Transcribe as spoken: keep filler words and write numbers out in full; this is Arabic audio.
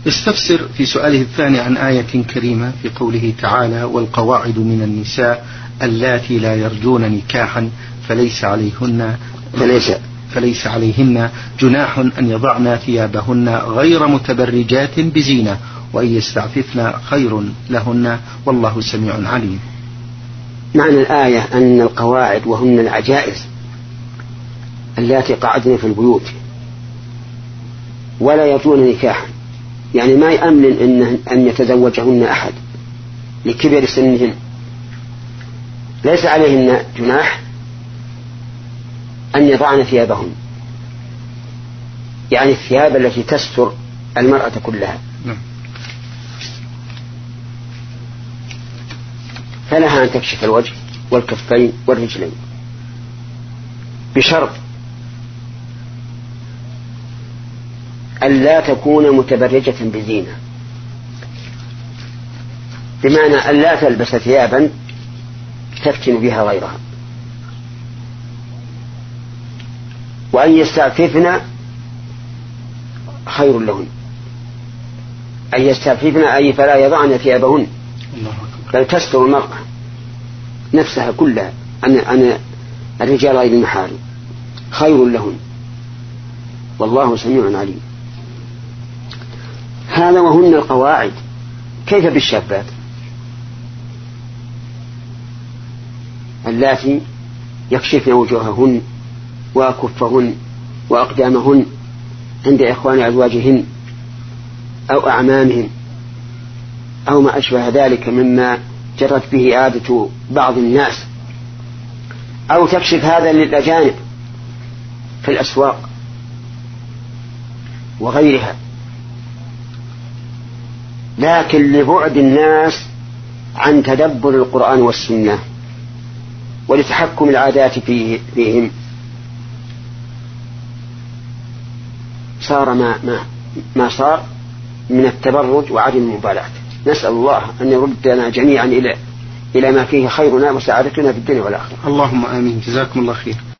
يستفسر في سؤاله الثاني عن آية كريمة في قوله تعالى: والقواعد من النساء اللاتي لا يرجون نكاحا فليس عليهن فليس, فليس عليهن جناح أن يضعن ثيابهن غير متبرجات بزينة وأن يستعففن خير لهن والله سميع عليم. معنى الآية أن القواعد وهن العجائز اللاتي قعدن في البيوت ولا يرجون نكاحا، يعني ما يأمن إن, أن يتزوجهن أحد لكبر سنهن، ليس عليهن جناح أن يضعن ثيابهن، يعني الثياب التي تستر المرأة كلها، فلها أن تكشف الوجه والكفين والرجلين، بشرط ألا تكون متبرجة بزينة، بمعنى ألا تلبس ثيابا تفتن بها غيرها. وأن يستعففن خير لهن، أن يستعففن أي فلا يضعن ثيابهن، بل تستر المرأة نفسها كلها عن الرجال غير المحارم، خير لهن والله سميع عليم. هذا وهن القواعد. كيف بالشابات اللاتي يكشفن وجوههن وأكفهن وأقدامهن عند إخوان أزواجهن أو أعمامهن أو ما أشبه ذلك مما جرت به عادة بعض الناس، أو تكشف هذا للأجانب في الأسواق وغيرها، لكن لبعد الناس عن تدبر القرآن والسنة ولتحكم العادات فيه فيهم صار ما, ما, ما صار من التبرج وعدم المبالاة. نسأل الله أن يردنا جميعا إلى إلى ما فيه خيرنا وسعادتنا في الدنيا والآخرة. اللهم آمين. جزاكم الله خير.